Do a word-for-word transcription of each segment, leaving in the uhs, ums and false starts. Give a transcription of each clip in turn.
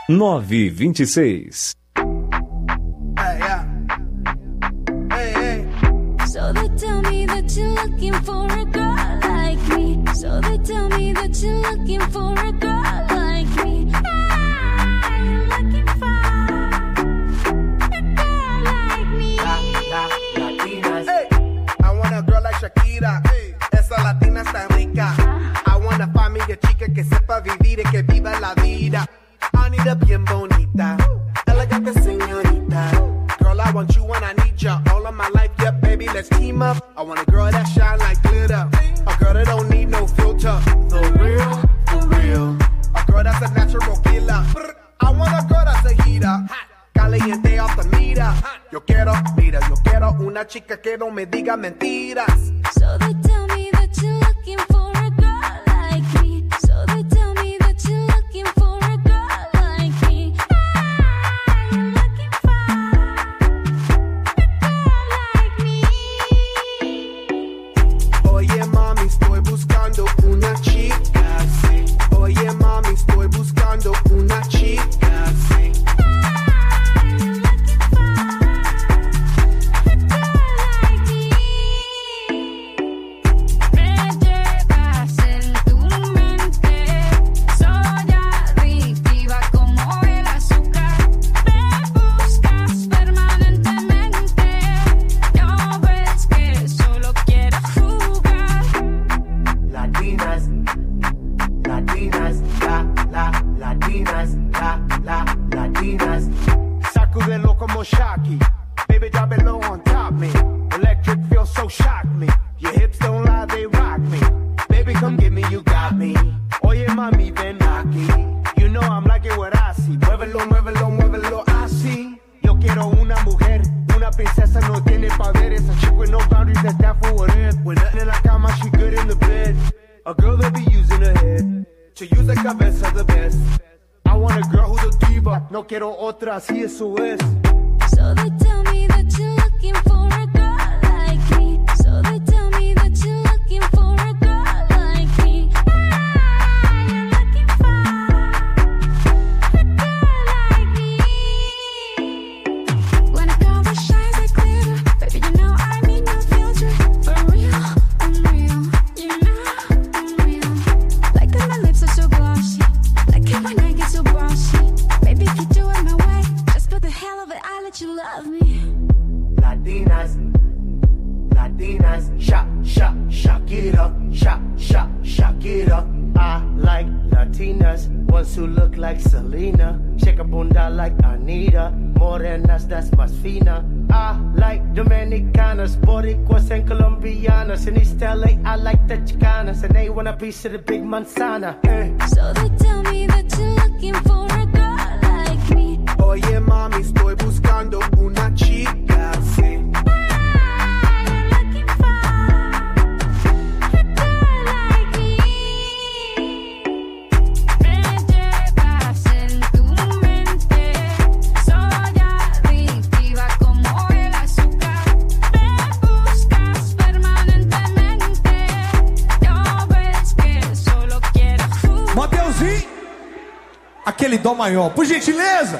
nove vinte e seis. Hey, yeah. Hey, hey. So they tell me that you're looking for a girl like me. So they tell me that you're looking for a girl like me. I'm looking for a girl like me. La, la, latinas. Hey, I want a girl like Shakira. Hey, esa latina está rica. I want a familia chica que sepa vivir y que viva la vida. Anita bien bonita, elegante señorita. Girl, I want you when I need ya. All of my life, yeah, baby, let's team up. I want a girl that shine like glitter, a girl that don't need no filter. The real, for real. A girl that's a natural killer. I want a girl that's a heater, caliente off the meter. Yo quiero, mira, yo quiero una chica que no me diga mentiras. So they tell me that you're looking for a girl like me. So they tell me that you're looking for a girl like me. I'm looking for a girl like me. Oye mami, estoy buscando una chica, sí. Oye mami, estoy buscando una chica, sí. Sacudelo como Shocky. Baby, drop it low on top me. Electric feels so shock me. Your hips don't lie, they rock me. Baby, come get me, you got me. Oye, mami, ven aquí. You know I'm like it what I see. Muévelo, muévelo, muévelo así. Yo quiero una mujer, una princesa, no tiene poderes. A chick with no boundaries, that's that for what it is. When nothing in la cama, she good in the bed. A girl that be using her head to use the cabeza the best. I want a girl who's a diva. No quiero otra, así eso es. So they tell me that you're looking for a girl like me. So they tell me that you're looking for a girl like me. I'm looking for a girl like me. When a girl that shines like glitter, baby, you know I need no filter. For real, I'm real. You know I'm real. Like that my lips are so glossy. Like how my neck is so bossy. Baby, if you do it my way, just for the hell of it, I'll let you love me. Latinas, Latinas, shock, shock, shock it up, shock, shock, shock it up. I like Latinas, ones who look like Selena, shake a bunda like Anita, morenas that's más fina. I like Dominicanas, Boricuas and Colombianas. In East L A, I like the Chicanas, and they want a piece of the big manzana. Eh. So they tell me that you're looking for a girl like me. Oye mami, estoy buscando una chica, sí. I'm looking for a girl like me. Me llevas en tu mente, soy adictiva como el azúcar. Me buscas permanentemente, no ves que solo quiero jugar. Mateuzinho, aquele dó maior, por gentileza.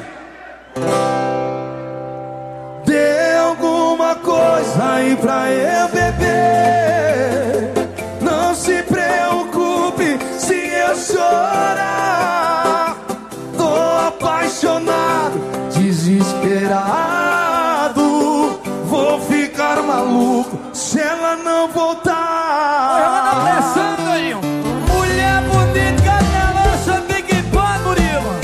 Dê alguma coisa aí pra eu beber. Não se preocupe se eu chorar. Tô apaixonado, desesperado. Vou ficar maluco se ela não voltar. Ela tá pressando aí. Mulher bonita, ela só tem que pôr, Murilo.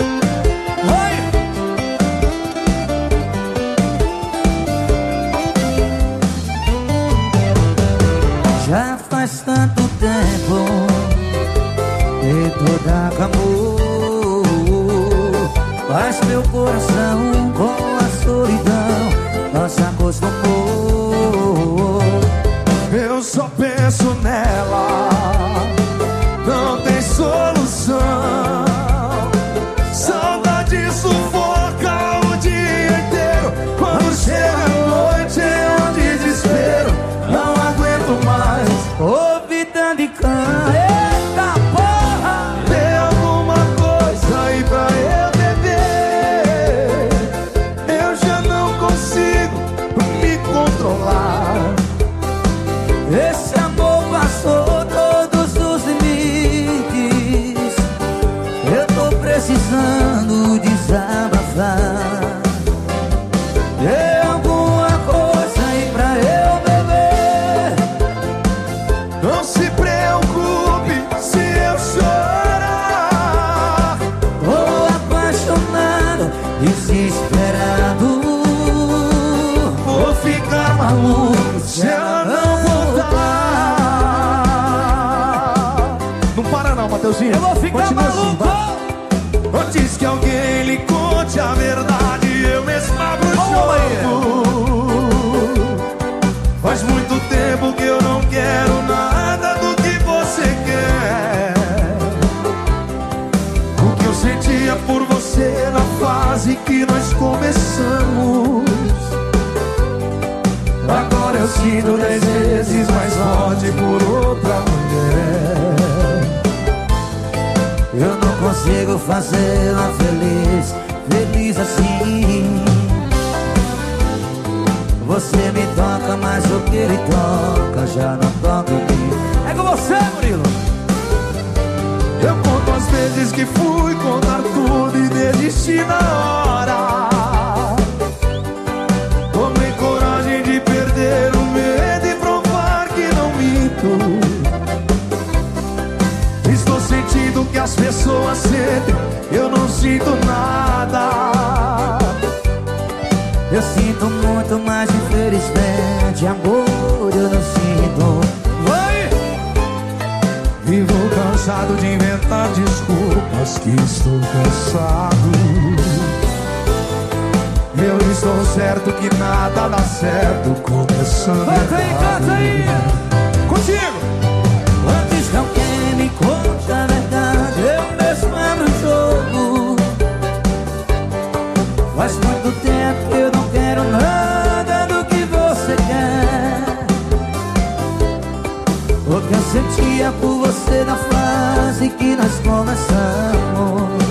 Já faz tanto tempo que tudo acabou, mas meu coração com a solidão não se acostumou. Eu só penso nela, não tem solução. Saudade sufoca o dia inteiro. Quando chega a noite é um desespero. Não aguento mais Ouvi tanto de cana, eita porra! Tem alguma coisa aí pra eu beber. não, Mateuzinho. Eu vou ficar Continua assim, maluco. vai. Antes que alguém lhe conte a verdade, eu mesmo abro o jogo. Faz muito tempo que eu não quero nada do que você quer. O que eu sentia por você na fase que nós começamos, agora eu sinto dez vezes mais forte por outra mulher. Eu não consigo fazê-la feliz, feliz assim. Você me toca, mas o que ele toca já não toca em mim. É com você, Murilo. Eu conto as vezes que fui contar tudo e desisti na hora. Tomei coragem de perder o medo e provar que não minto. Estou sentindo que as pessoas sentem, eu não sinto nada. Eu sinto muito, mas infelizmente amor eu não sinto. Vai! Vivo cansado de inventar desculpas, que estou cansado. Eu estou certo que nada dá certo, começando Canta aí, canta aí. Contigo! Antes que alguém me conte a verdade, eu mesmo abro o jogo. Faz muito tempo que eu não quero nada do que você quer. O que eu sentia por você na fase que nós começamos,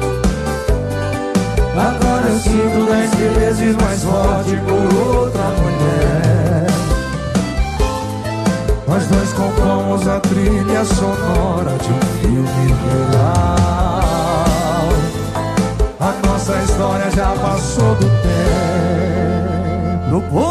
Agora eu sinto dez vezes mais forte por outra mulher. Nós dois compomos a trilha sonora de um filme real. A nossa história já passou do tempo. no ponto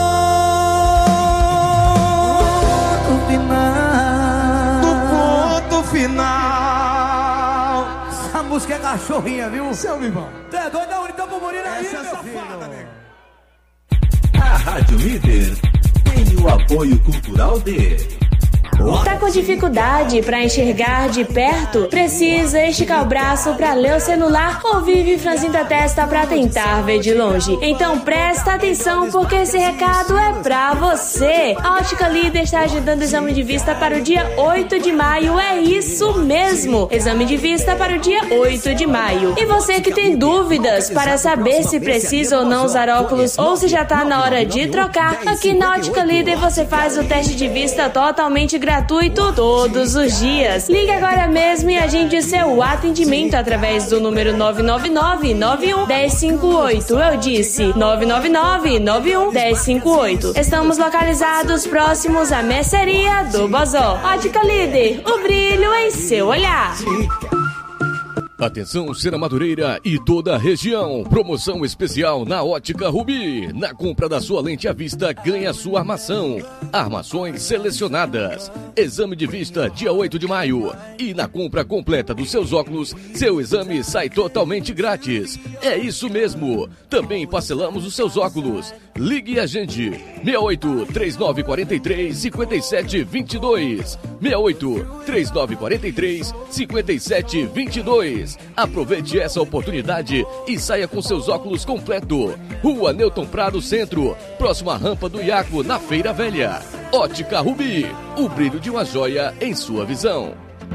final. No ponto final. Essa música é cachorrinha, viu? Seu Vivão. Tu é doido? Não, então pro Murilo aí, Essa é meu safada, filho. nego. A Rádio Líder tem o apoio cultural de... Tá com dificuldade para enxergar de perto? Precisa esticar o braço para ler o celular ou vive franzindo a testa para tentar ver de longe? Então presta atenção porque esse recado é pra você. A Ótica Líder está agendando o exame de vista para o dia oito de maio. É isso mesmo! Exame de vista para o dia oito de maio. E você que tem dúvidas para saber se precisa ou não usar óculos ou se já tá na hora de trocar, aqui na Ótica Líder você faz o teste de vista totalmente gratuito. gratuito todos os dias. Ligue agora mesmo e agende o seu atendimento através do número nove nove nove, nove um, um zero cinco oito. Eu disse nove nove nove, nove um, um zero cinco oito. Estamos localizados próximos à mercearia do Bozó. Ótica Líder, o brilho em seu olhar. Atenção, Sena Madureira e toda a região. Promoção especial na Ótica Rubi. Na compra da sua lente à vista, ganha sua armação. Armações selecionadas. Exame de vista dia oito de maio. E na compra completa dos seus óculos, seu exame sai totalmente grátis. É isso mesmo. Também parcelamos os seus óculos. Ligue a gente. seis oito, três nove quatro três, cinco sete dois dois. seis oito, três nove quatro três, cinco sete dois dois. Aproveite essa oportunidade e saia com seus óculos completo. Rua Newton Prado Centro, próxima à rampa do Iaco, na Feira Velha. Ótica Rubi, o brilho de uma joia em sua visão.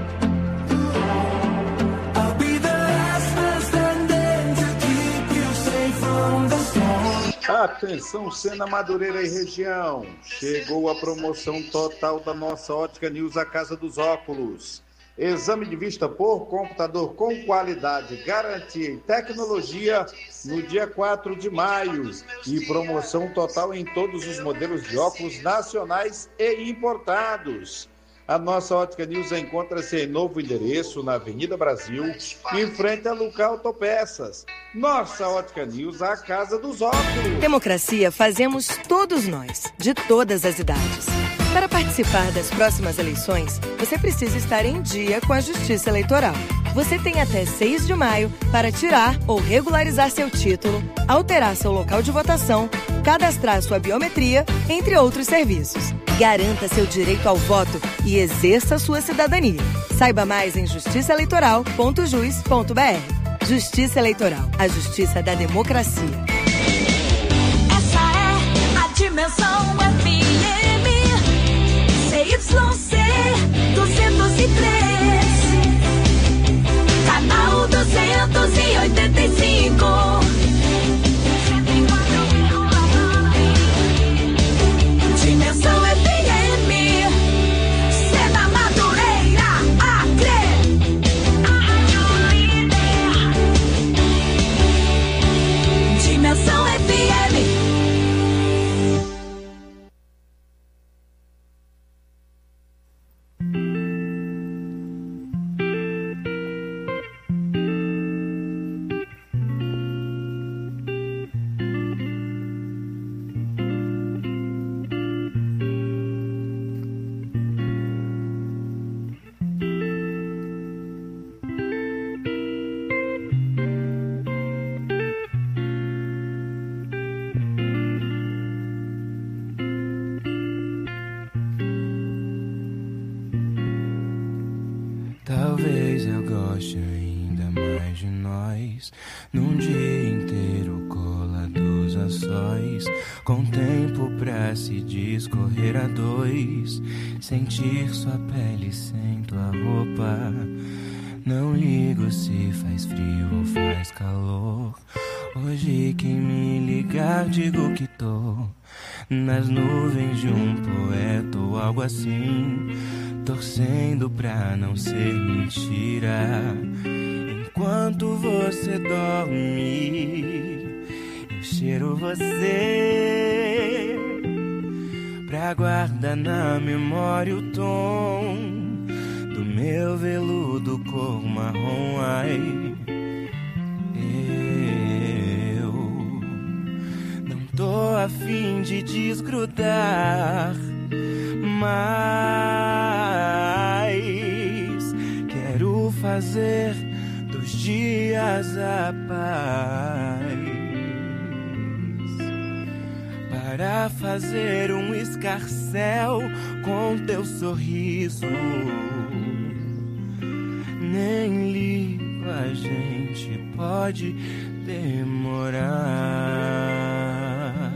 Atenção, Sena Madureira e região. Chegou a promoção total da nossa Ótica News, a Casa dos Óculos. Exame de vista por computador com qualidade, garantia e tecnologia no dia quatro de maio. E promoção total em todos os modelos de óculos nacionais e importados. A nossa Ótica News encontra-se em novo endereço na Avenida Brasil, em frente a Lucar Autopeças. Nossa Ótica News, a Casa dos Óculos. Democracia fazemos todos nós, de todas as idades. Para participar das próximas eleições, você precisa estar em dia com a Justiça Eleitoral. Você tem até seis de maio para tirar ou regularizar seu título, alterar seu local de votação, cadastrar sua biometria, entre outros serviços. Garanta seu direito ao voto e exerça sua cidadania. Saiba mais em justiça eleitoral ponto jus ponto b r. Justiça Eleitoral, a justiça da democracia. Essa é a Dimensão F M C Y C duzentos e três, canal duzentos e oitenta e cinco. Dimensão F M, Seda Madureira, Acre. Dimensão F M. Talvez eu goste ainda mais de nós, num dia inteiro colados a sós, com tempo pra se discorrer a dois, sentir sua pele sem tua roupa. Não ligo se faz frio ou faz calor, hoje quem me ligar digo que tô nas nuvens de um poeta ou algo assim, torcendo pra não ser mentira. Enquanto você dorme, eu cheiro você pra guardar na memória o tom do meu veludo cor marrom. Ai, eu não tô a fim de desgrudar, mas quero fazer dos dias a paz, para fazer um escarcéu com teu sorriso. Nem ligo, a gente pode demorar.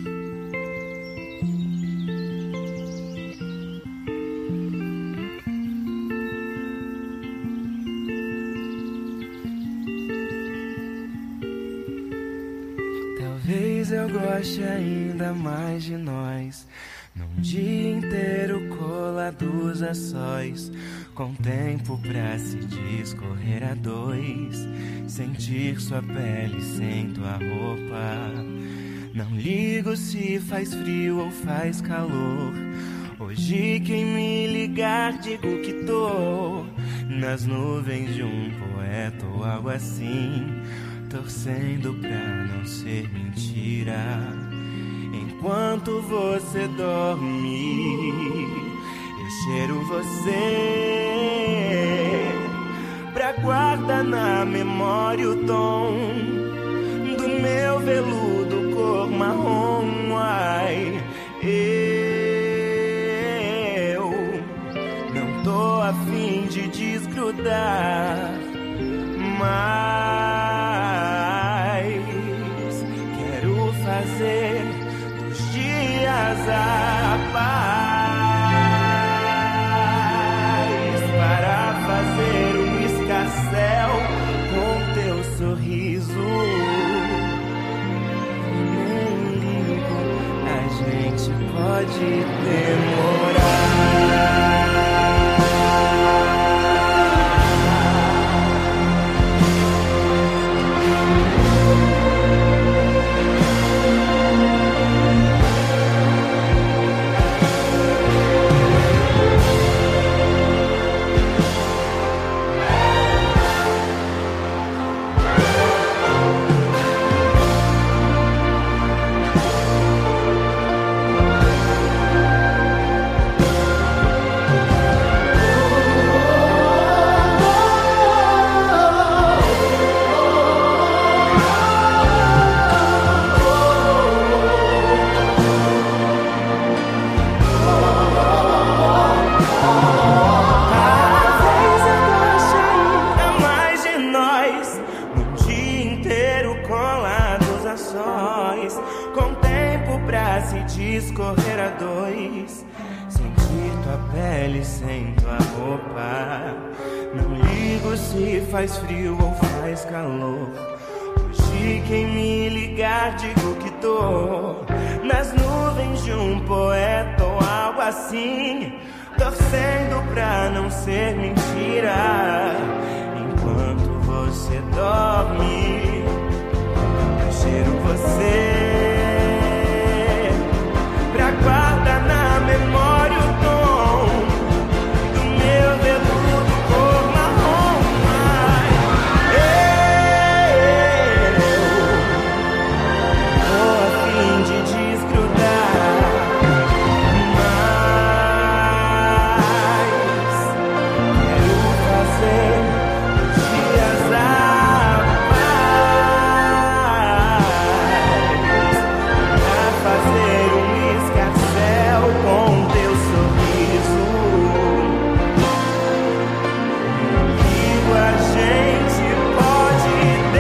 Talvez eu goste ainda mais de nós, num dia inteiro colados a sós, com tempo pra se discorrer a dois, sentir sua pele sem tua roupa. Não ligo se faz frio ou faz calor, hoje quem me ligar digo que tô nas nuvens de um poeta ou algo assim, torcendo pra não ser mentira. Enquanto você dorme, eu cheiro você pra guardar na memória o tom do meu veludo cor marrom. Ai, eu não tô a fim de desgrudar, mas quero fazer dos dias a paz, para fazer um escarcéu com teu sorriso. Nem ligo, a gente pode demorar. discorrer a dois, sentir tua pele sem tua roupa. Não ligo se faz frio ou faz calor. Hoje quem me ligar digo que tô nas nuvens de um poeta ou algo assim, torcendo pra não ser mentira. Enquanto você dorme, eu cheiro você pra guardar na memória o tom do meu veludo cor marrom. Mas eu tô a fim de desgrudar, mas quero fazer dias a mais pra fazer um escarcel com teu sorriso. Comigo a gente pode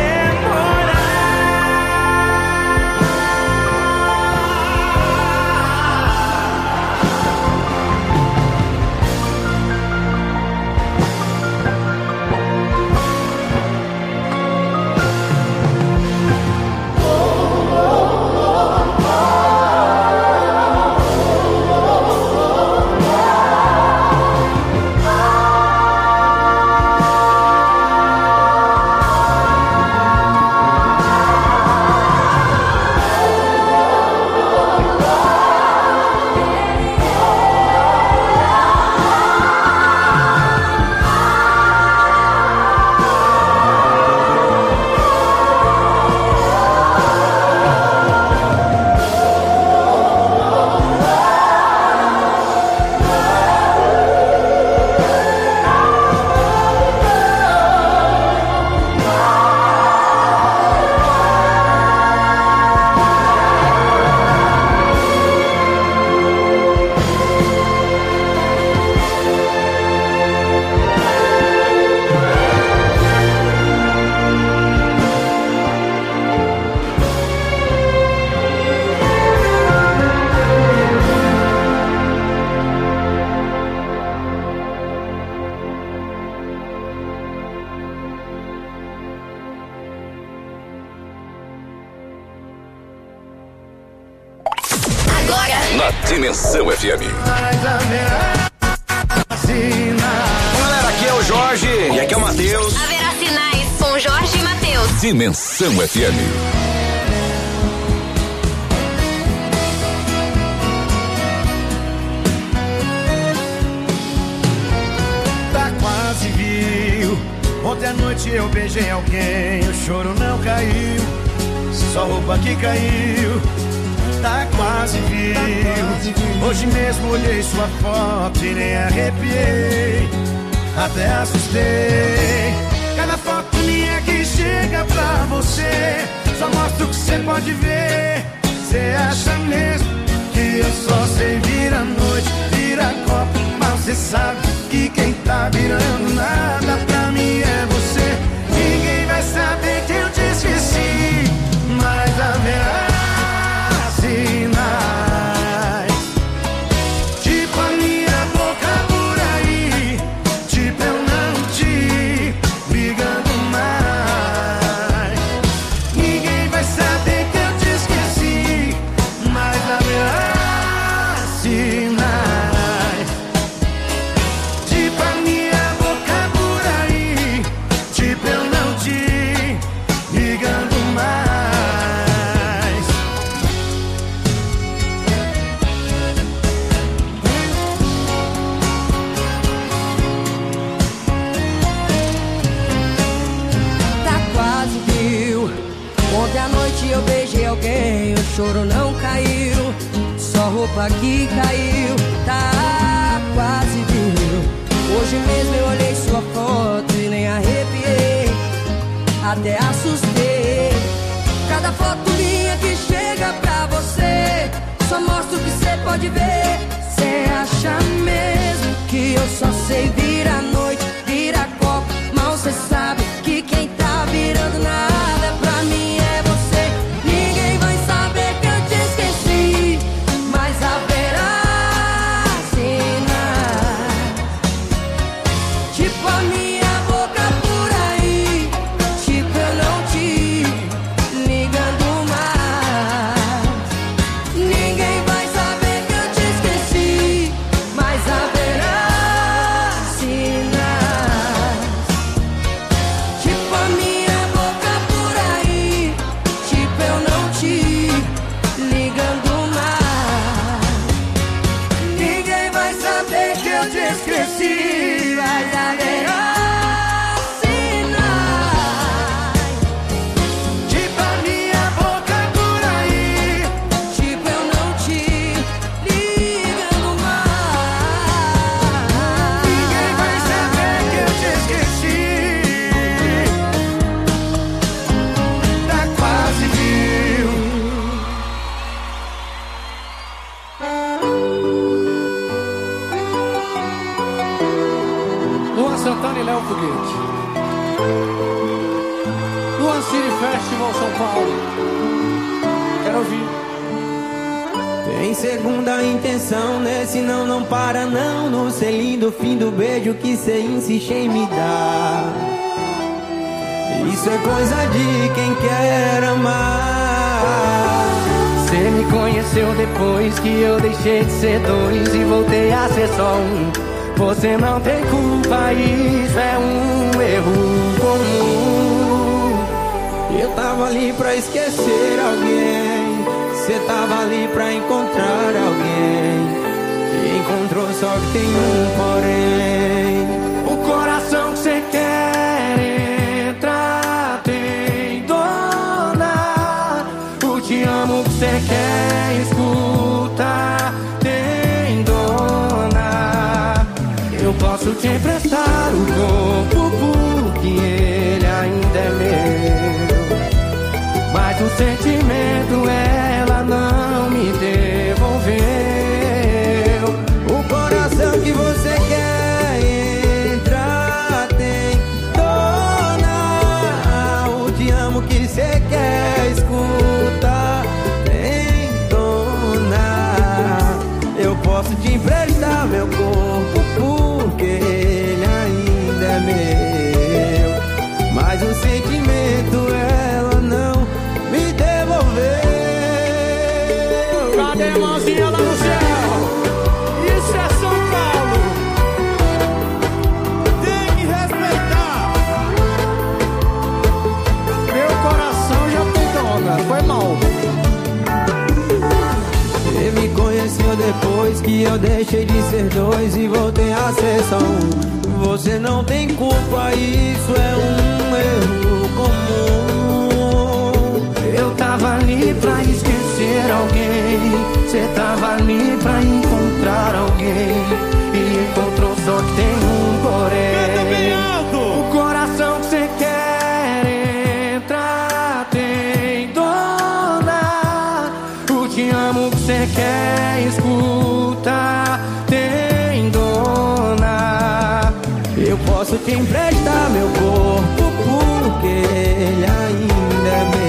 Na Dimensão F M. Galera, aqui é o Jorge e aqui é o Matheus. Haverá sinais com Jorge e Matheus. Dimensão F M. Tá quase viu. Ontem à noite eu beijei alguém, o choro não caiu, só roupa que caiu. Tá quase viu. Hoje mesmo olhei sua foto e nem arrepiei, até assustei. Cada foto minha que chega pra você só mostra o que você pode ver. Você acha mesmo que eu só sei virar noite, virar copo, mas você sabe que quem tá virando nada pra mim é você. Ninguém vai saber que eu te esqueci, mas haverá sinais, tipo a minha boca por aí, tipo eu não te ligando mais. Ninguém vai saber que eu te esqueci, mas haverá sinais, tipo a minha boca por aí, tipo eu não te ligando mais. Ontem à noite eu beijei alguém, o choro não caiu, só roupa que caiu, tá quase viu. Hoje mesmo eu olhei sua foto e nem arrepiei, até assustei. Cada foto minha que chega pra você só mostra o que você pode ver. Cê acha mesmo que eu só sei virar noite, virar copo, mal cê sabe que quem tá virando nada pra mim é você. Ninguém vai saber que eu te esqueci, mas É o foguete. Luan City Festival São Paulo. Quero ouvir. Tem segunda intenção, nesse não, não para não. No selinho do fim do beijo que cê insiste em me dar. Isso é coisa de quem quer amar. Cê me conheceu depois que eu deixei de ser dois e voltei a ser só um. Você não tem culpa, isso é um erro comum. Eu tava ali pra esquecer alguém, cê tava ali pra encontrar alguém. E encontrou só que tem um porém. O coração que cê quer entrar tem dona. O te amo que cê quer escutar tem dona. Eu posso te emprestar o corpo porque ele ainda é meu, mas o sentimento ela não me devolveu. O coração que você quer entrar tem dona. O te amo que você quer escutar tem dona. Eu posso te emprestar meu corpo porque ele ainda é meu, mas o sentimento ela não me devolveu. Cadê a mãozinha lá no céu? Isso é São Paulo. Tem que respeitar. Meu coração já tem dona. Foi mal. Você me conheceu depois que eu deixei de ser dois e voltei a ser só um. Você não tem culpa, isso é um erro comum. Eu tava ali pra esquecer alguém, cê tava ali pra encontrar alguém. E encontrou só que tem um porém. O coração que cê quer entrar tem dona. O te amo que cê quer escutar tem dona. Eu posso te emprestar meu corpo porque ele ainda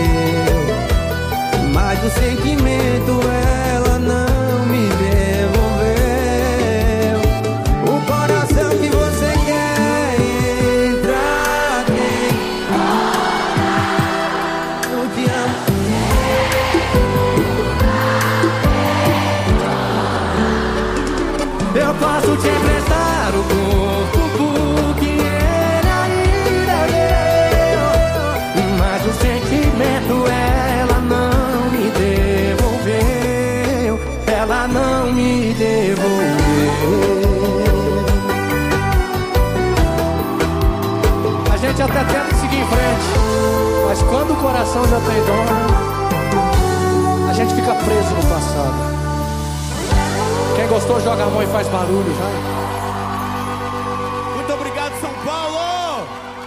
é meu, mas o sentimento ela não me devolveu. O coração que você quer entrar tem. Eu te amo. Eu posso te emprestar o corpo porque ele ainda é meu, mas o sentimento ela não me devolveu. Ela não me devolveu. A gente até tenta seguir em frente, mas quando o coração já tem dona, a gente fica preso no passado. Quem gostou, joga a mão e faz barulho, vai. Muito obrigado, São Paulo!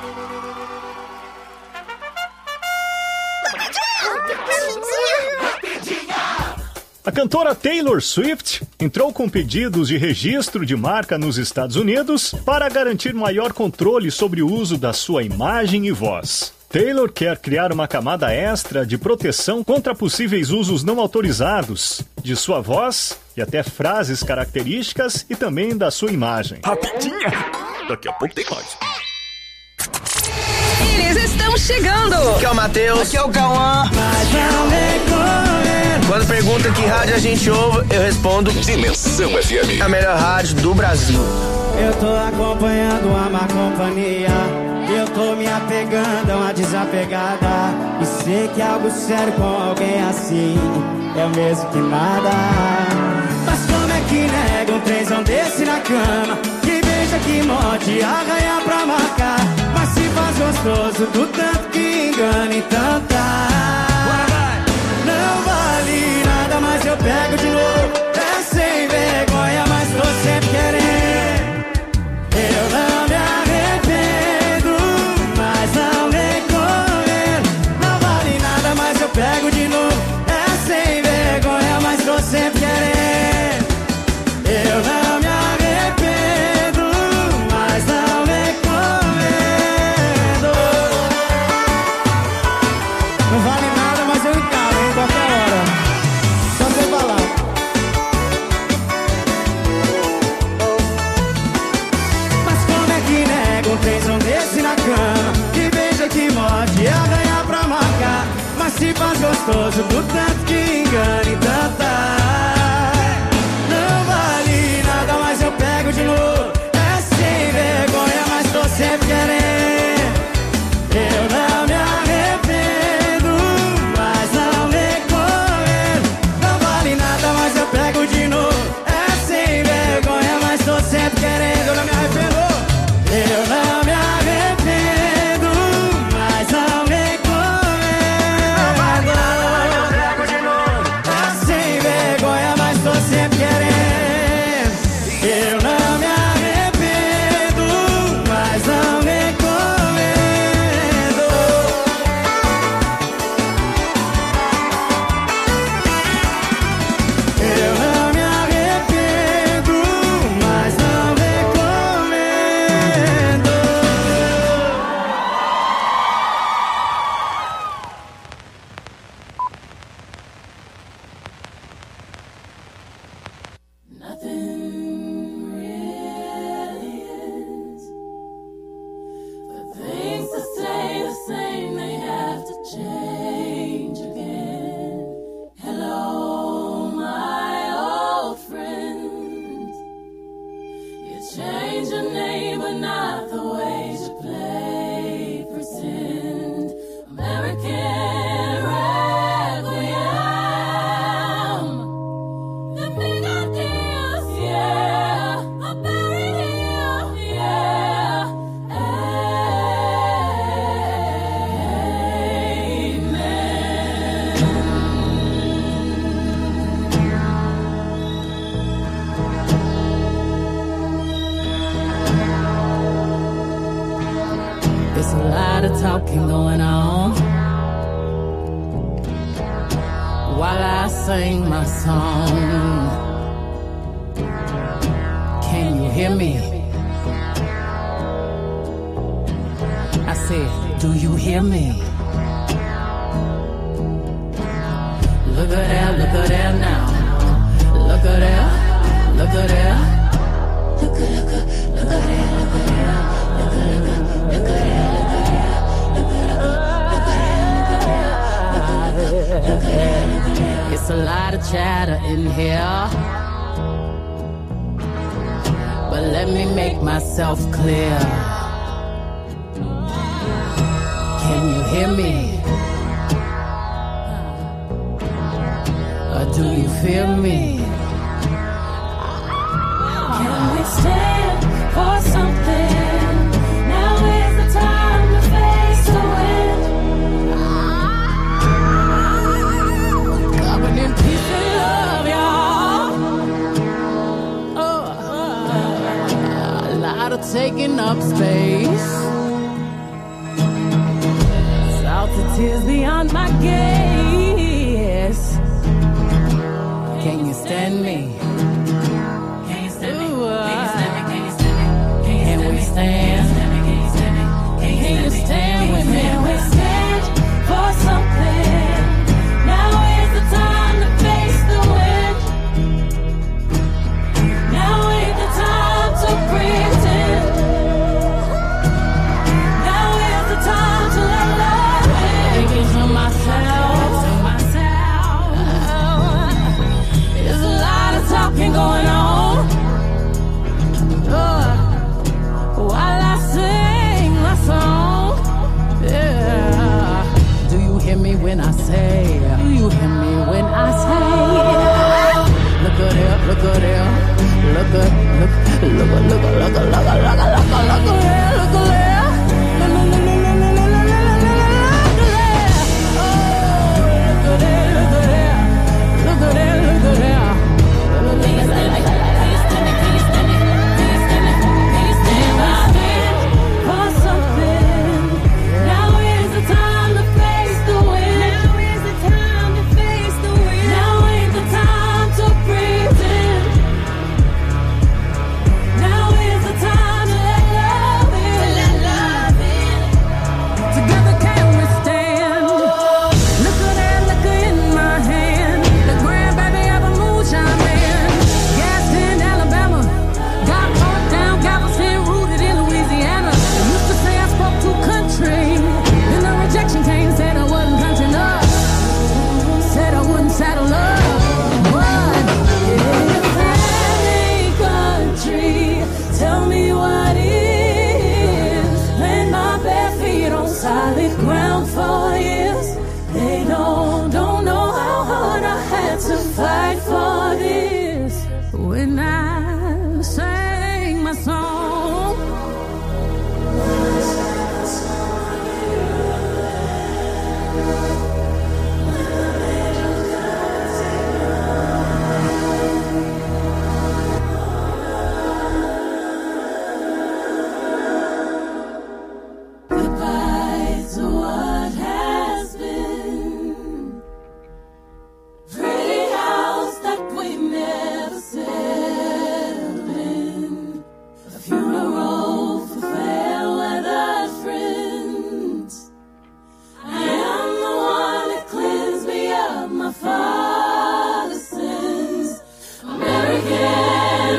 A cantora Taylor Swift entrou com pedidos de registro de marca nos Estados Unidos para garantir maior controle sobre o uso da sua imagem e voz. Taylor quer criar uma camada extra de proteção contra possíveis usos não autorizados de sua voz e até frases características e também da sua imagem. Rapidinha! Daqui a pouco tem mais. Eles estão chegando! Aqui é o Matheus. Aqui é o Cauã. Quando pergunta que rádio a gente ouve, eu respondo Dimensão F M. a melhor rádio do Brasil. Eu tô acompanhando a má companhia. Eu tô me apegando a uma desapegada. E sei que algo sério com alguém assim é o mesmo que nada. Mas como é que nega um trenzão desse na cama? Que beija, que morde, arranha pra marcar. Mas se faz gostoso do tanto que engana, então tá. Não vale nada, mas eu pego de novo. É sem vergonha, mas tô sempre querendo. Eu não me arrependo, mas não me correndo. Não vale nada, mas eu pego de novo. É sem vergonha, mas tô sempre querendo. Eu não me arrependo, mas não me correndo. gostoso do tanto que engana e tanta. Não vale nada, mas eu pego de novo. É sem vergonha, mas tô sempre querendo. Eu não me arrependo, mas não me correndo. Não vale nada, mas eu pego de novo. É sem vergonha, mas tô sempre querendo. Eu não me arrependo. Eu não me arrependo, mas não me correndo. Não vale nada, mas eu pego de novo. É sem vergonha, mas tô sempre querendo. Eu não me arrependo, mas não me correndo. Eu não me arrependo, mas não me correndo. Things that stay the same, they have to change again. Hello, my old friend. You change your name, but not the ways you play. Pretend American Requiem. The big ideas, yeah, are buried here, yeah. There's a lot of talking going on while I sing my song. Can you hear me? I said, do you hear me? Look at there, look at there now. Look at there, look at there. Look at, look at, look at there, look at there. Look at, look at, look at there, look at there. Look at, look at, look at there. It's a lot of chatter in here, but let me make myself clear. Can you hear me? Or do you feel me? Can we stand for something? Now is the time to face the wind. Covered in peace and love, y'all. Oh, a lot of taking up space. Tears beyond my gaze. Can you stay? solid ground for years. They don't, don't know how hard I had to fight for this. When I sang my song, goodbye to what has been. Pretty house that we never settled in. A funeral for fair weather friends. I am the one that cleansed me of my father's sins. American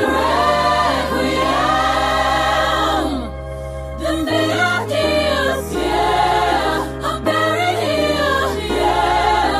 requiem. Them big ideas, yeah, I'm buried here, yeah.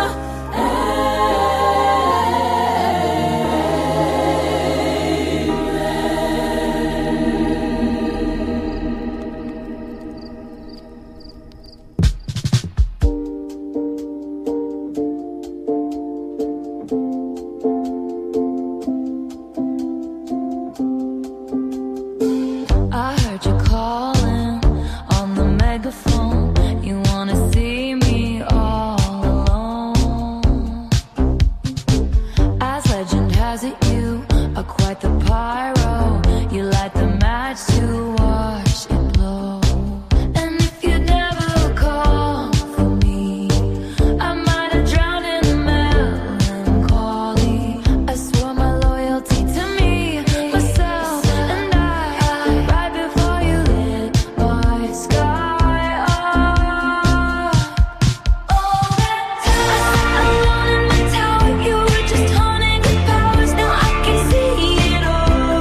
I heard you calling on the megaphone. You wanna see me all alone. As legend has it, you are quite the pyro. You light the match to watch it blow. And if you'd never call for me, I might have drowned in melancholy. I swore my loyalty to me, myself, and I. Right before you lit my sky up. All that time alone in my tower, you were just haunting with powers. Now I can see it all.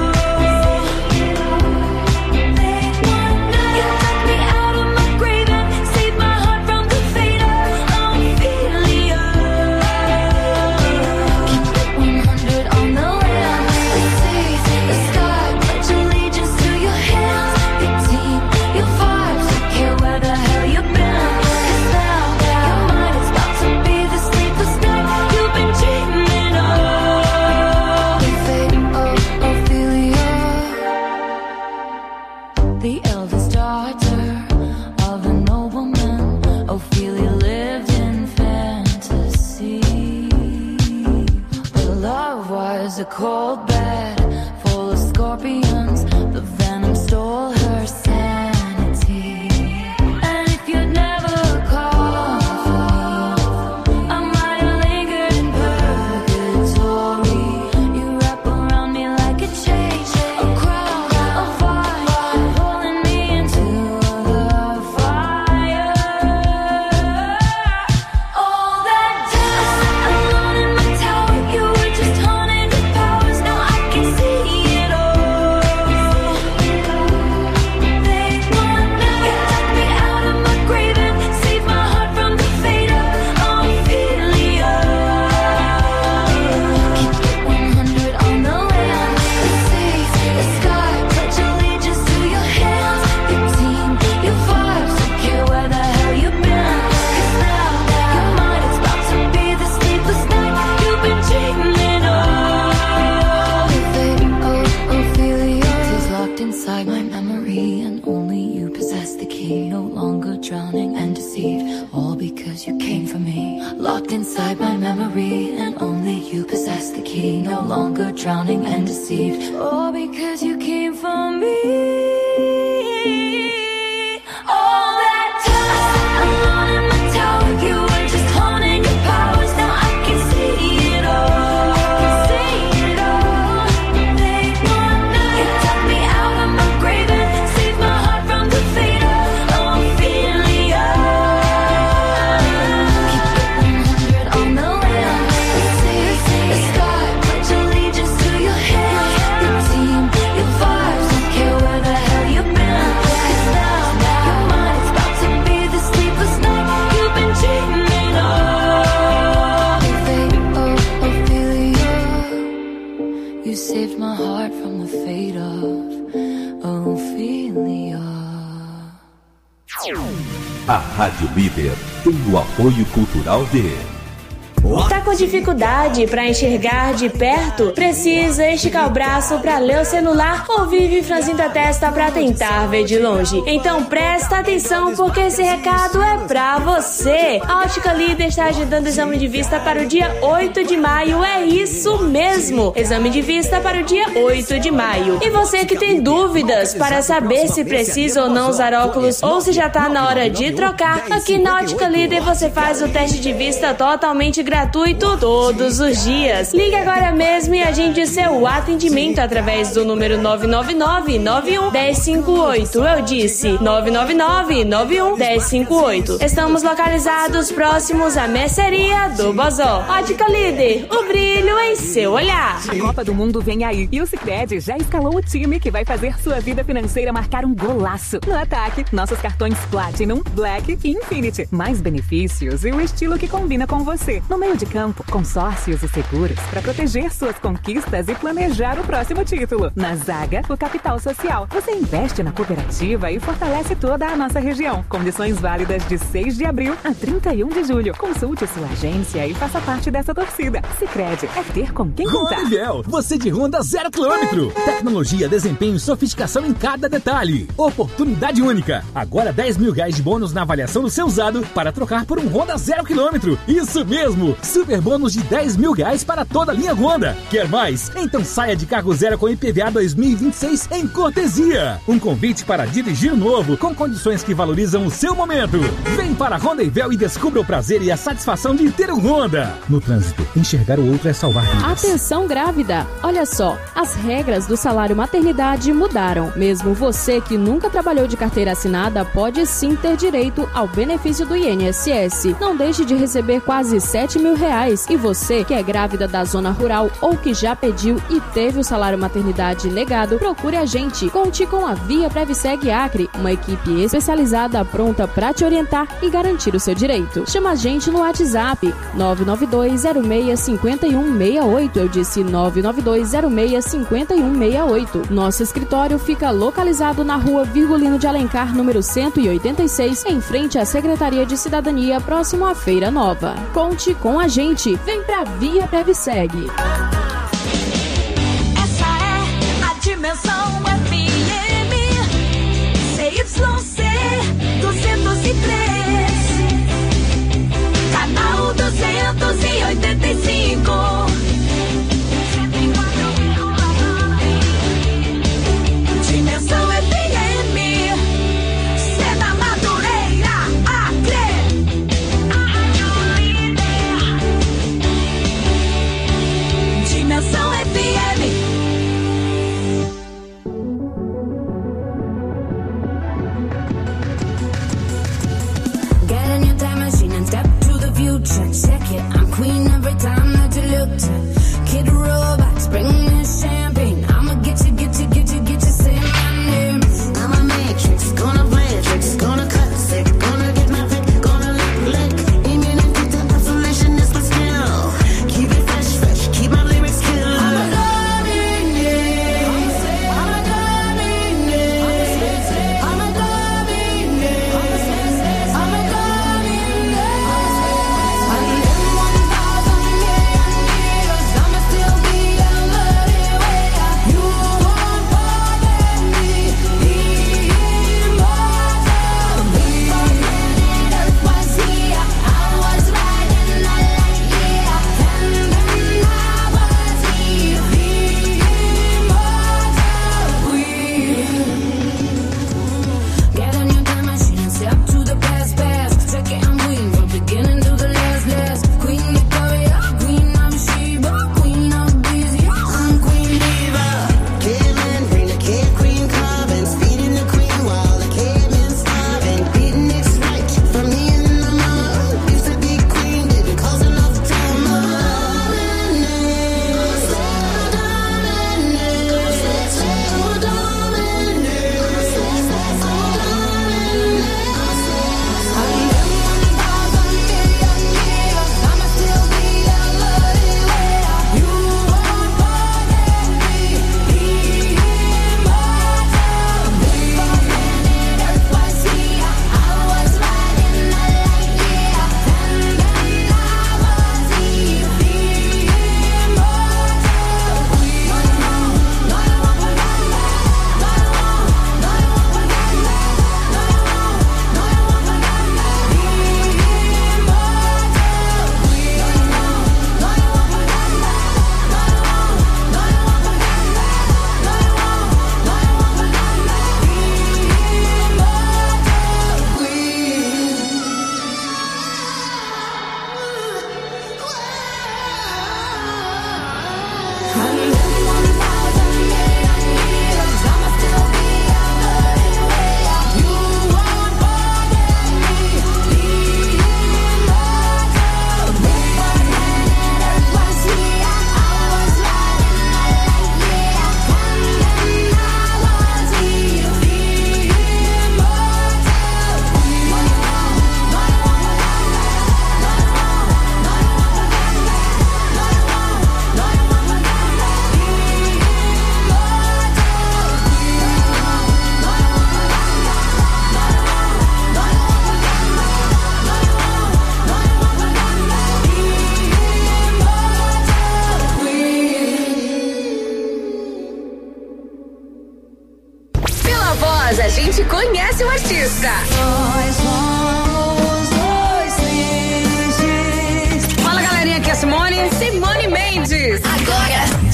They wonder you took me out of my grave and saved my heart from the fate of Ophelia. Keep it one hundred on the land, the seas, the sky. Pledge allegiance to your hands, your team, your vibes. Don't care where the hell you've been. 'Cause now your mind is about to be the sleepless night you've been dreaming of. The fate of Ophelia, the eldest daughter of a nobleman. Ophelia lived in fantasy. Her love was a cold bed full of scorpions. The venom stole her sanity. And if you'd never called for me, I might have lingered in purgatory. You wrap around me like a chain, a crown, a fire, pulling me into the fire. All that time alone in my tower, you were just haunting with powers. Now I can see it all. They wonder you took me out of my grave and saved my heart from the fate of Ophelia. Keep it one hundred on the land, the seas, the sky. Pledge allegiance to your hands, your team, your vibes. Don't care where the hell you've been. 'Cause now your mind is about to be the sleepless night you've been dreaming of. The fate of Ophelia is locked inside my memory, and only you possess the key. No longer drowning and deceived, all because you came for me. Locked inside my memory, and only you possess the key. No longer drowning and deceived, all because you came for me. All that time alone in my tower, you were just haunting your powers. Now I can see it all. See it all. They wonder you took me out of my grave and saved my heart from the fate of Ophelia. Keep it one hundred on the land, the seas, the sky. Pledge allegiance to your hands, your team, your vibes. Don't care where the hell you've been. 'Cause now your mind is about to be the sleepless night you've been dreaming of. The fate of Ophelia, you saved my heart from the fate of Ophelia. A Rádio Líder tem o apoio cultural de... Tá com dificuldade para enxergar de perto? Precisa esticar o braço para ler o celular ou vive franzindo a testa para tentar ver de longe? Então presta atenção porque esse recado é pra você. A Ótica Líder está agendando exame de vista para o dia oito de maio. É isso mesmo, exame de vista para o dia oito de maio. E você que tem dúvidas para saber se precisa ou não usar óculos ou se já tá na hora de trocar, aqui na Ótica Líder você faz o teste de vista totalmente gratuito. gratuito todos os dias. Ligue agora mesmo e agende seu atendimento através do número nove nove nove, nove um, um zero cinco oito. Eu disse nove nove nove, nove um, um zero cinco oito. Estamos localizados próximos à mercearia do Bozó. Ótica Líder, o brilho em seu olhar. A Copa do Mundo vem aí e o Sicredi já escalou o time que vai fazer sua vida financeira marcar um golaço. No ataque, nossos cartões Platinum, Black e Infinity. Mais benefícios e o estilo que combina com você. No meio de campo, consórcios e seguros para proteger suas conquistas e planejar o próximo título. Na zaga, o capital social. Você investe na cooperativa e fortalece toda a nossa região. Condições válidas de seis de abril a trinta e um de julho. Consulte sua agência e faça parte dessa torcida. Sicredi é ter com quem contar. Rondinvel, você de Honda zero quilômetro. Tecnologia, desempenho e sofisticação em cada detalhe. Oportunidade única. Agora dez mil reais de bônus na avaliação do seu usado para trocar por um Honda zero quilômetro. Isso mesmo. Super bônus de dez mil reais para toda a linha Honda. Quer mais? Então saia de carro zero com I P V A dois mil e vinte e seis em cortesia. Um convite para dirigir novo com condições que valorizam o seu momento. Vem para Rondinvel e descubra o prazer e a satisfação de ter um Honda. No trânsito, enxergar o outro é salvar vidas. Atenção grávida! Olha só, as regras do salário maternidade mudaram. Mesmo você que nunca trabalhou de carteira assinada pode sim ter direito ao benefício do I N S S. Não deixe de receber quase sete mil reais. E você que é grávida da zona rural ou que já pediu e teve o salário maternidade negado, procure a gente. Conte com a Via Previseg Acre, uma equipe especializada pronta para te orientar e garantir o seu direito. Chama a gente no WhatsApp nove nove dois zero seis cinco um seis oito. Eu disse nove nove dois zero seis cinco um seis oito. Nosso escritório fica localizado na rua Virgulino de Alencar, número cento e oitenta e seis, em frente à Secretaria de Cidadania, próximo à Feira Nova. Conte com a gente. Vem pra Via Previseg. Essa é a Dimensão F M C Y C duzentos e três, canal duzentos e oitenta e cinco. Dimensão F M, Seda Madureira, Acre. Dimensão F M.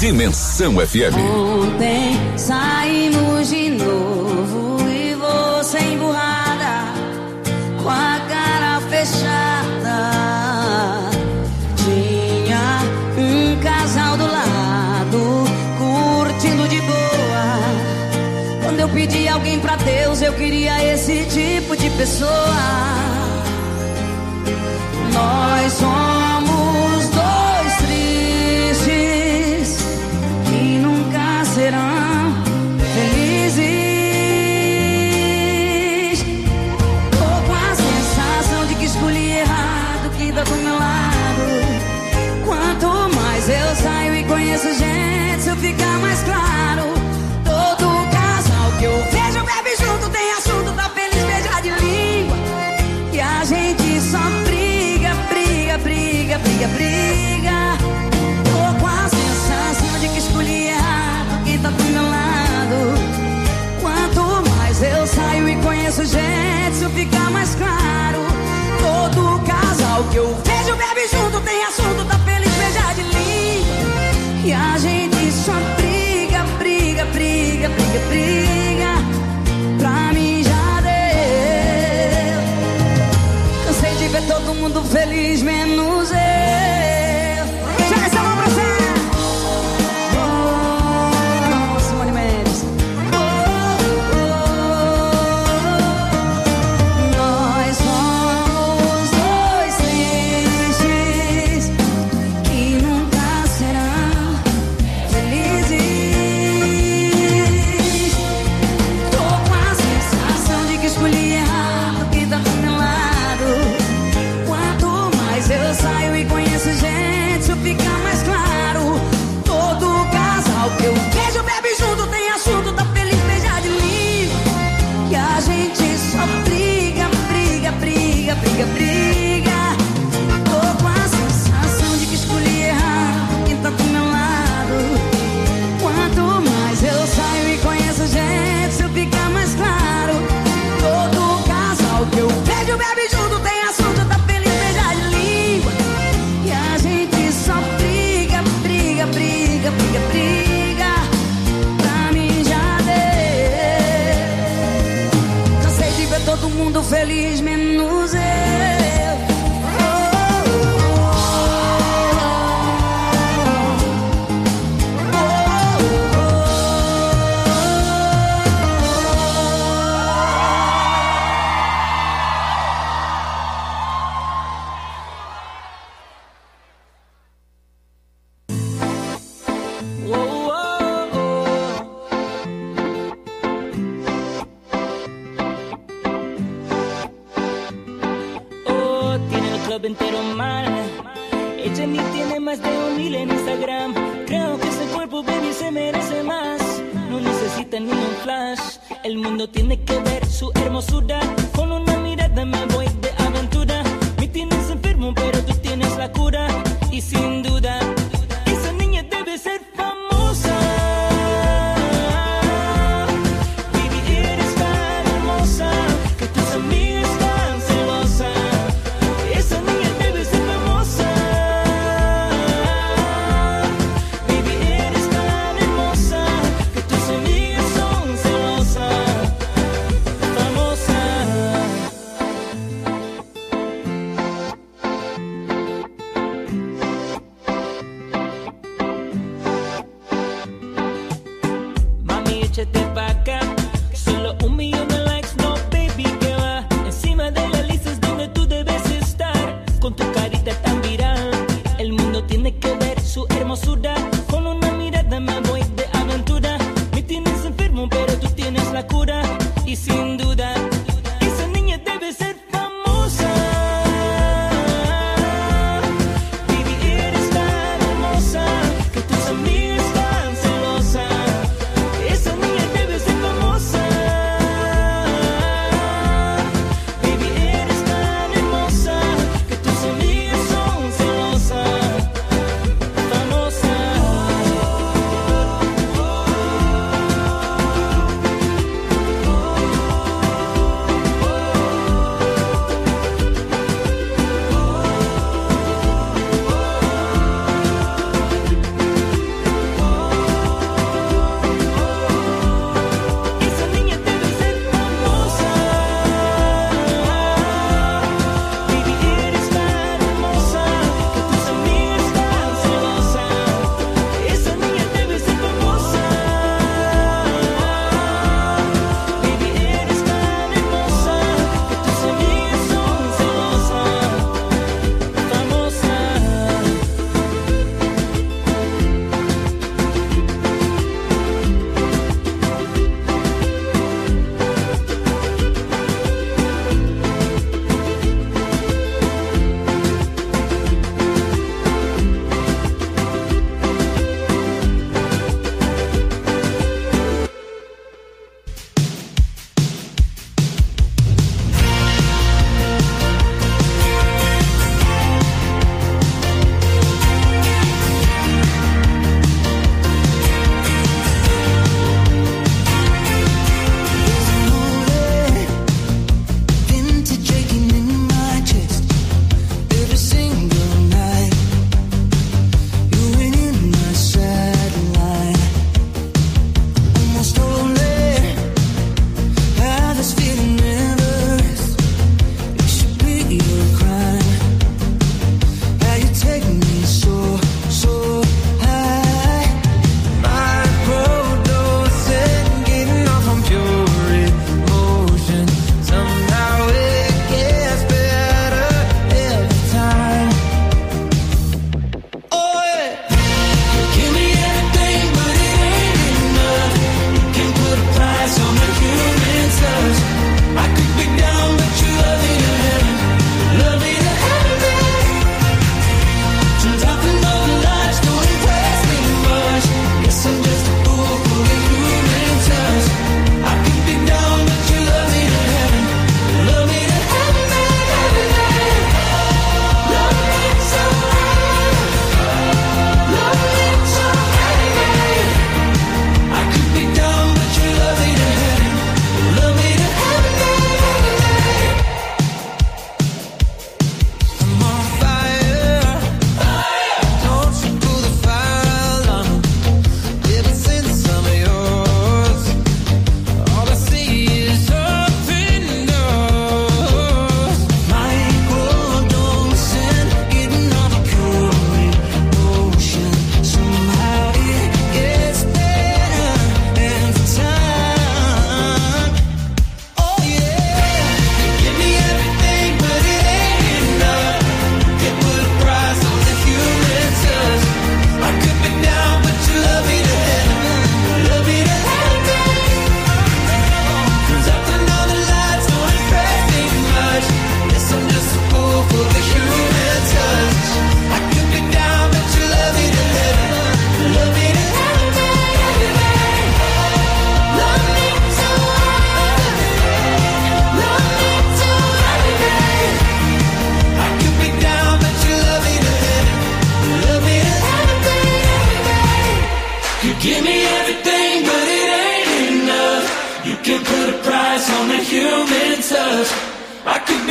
Dimensão F M. Ontem saímos de novo e você emburrada, com a cara fechada. Tinha um casal do lado, curtindo de boa. Quando eu pedi alguém pra Deus, eu queria esse tipo de pessoa. Nós somos dois tristes que nunca serão felizes. Tô com a sensação de que escolhi errado quem tá do meu lado. Quanto mais eu saio e conheço gente, isso fica mais claro. Todo casal que eu vejo bebe junto, tem assunto, tá feliz, beija de língua. E a gente só briga, briga, briga, briga, briga. Tô com a sensação de que escolhi errado quem tá do meu lado. Quanto mais eu saio e conheço gente, isso fica mais claro. Todo casal que eu vejo bebe junto, tem assunto, tá feliz, beija de língua. E a gente só briga, briga, briga, briga, briga. Pra mim já deu. Cansei de ver todo mundo feliz, menos eu. Joga essa mão pra você. Oh, Simone Mendes. Oh, oh, oh. Nós somos dois tristes que nunca serão felizes. Tô com a sensação de que escolhi errado quem tá do meu lado. Quanto mais eu saio e conheço gente, isso fica mais claro. Todo casal que eu vejo bebe junto, tem assunto, tá feliz, beija de língua. E a gente só briga, briga, briga, briga, briga. Tô com a sensação de que escolhi errado quem tá do meu lado. Quanto mais eu saio e conheço gente, isso fica mais claro. Todo casal que eu vejo bebe junto, tem assunto, tá feliz, beija de língua. E a gente só briga, briga, briga, briga, briga. Pra mim já deu. Cansei de ver todo mundo feliz, menos eu. Oh, tiene el club entero mal. Ella ni tiene más de un mil en Instagram. Creo que ese cuerpo, baby, se merece más. No necesita ni un flash. El mundo tiene que ver su hermosura. Con una mirada me voy de aventura. Me tienes enfermo, pero tú tienes la cura. Y sin duda, esa niña debe ser famosa. Baby, eres tan hermosa que tus amigas están celosas. Esa niña debe ser famosa. Baby, eres tan hermosa que tus amigas son celosas. Famosa.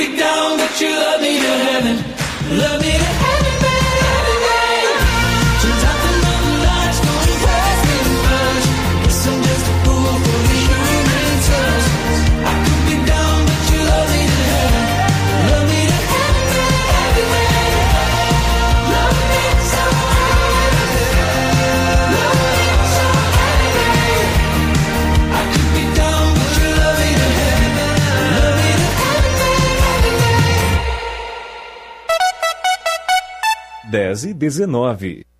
be down, but you love me to heaven. Love me to heaven, baby. Sometimes the lights going past me first. Guess I'm just a fool for the human touch. I could be down, but you love me to heaven. Love me to heaven, baby. Love me so heavy. Love me so heavy. I could be down, but you love me to heaven. Love me to heaven, baby. dez e dezenove.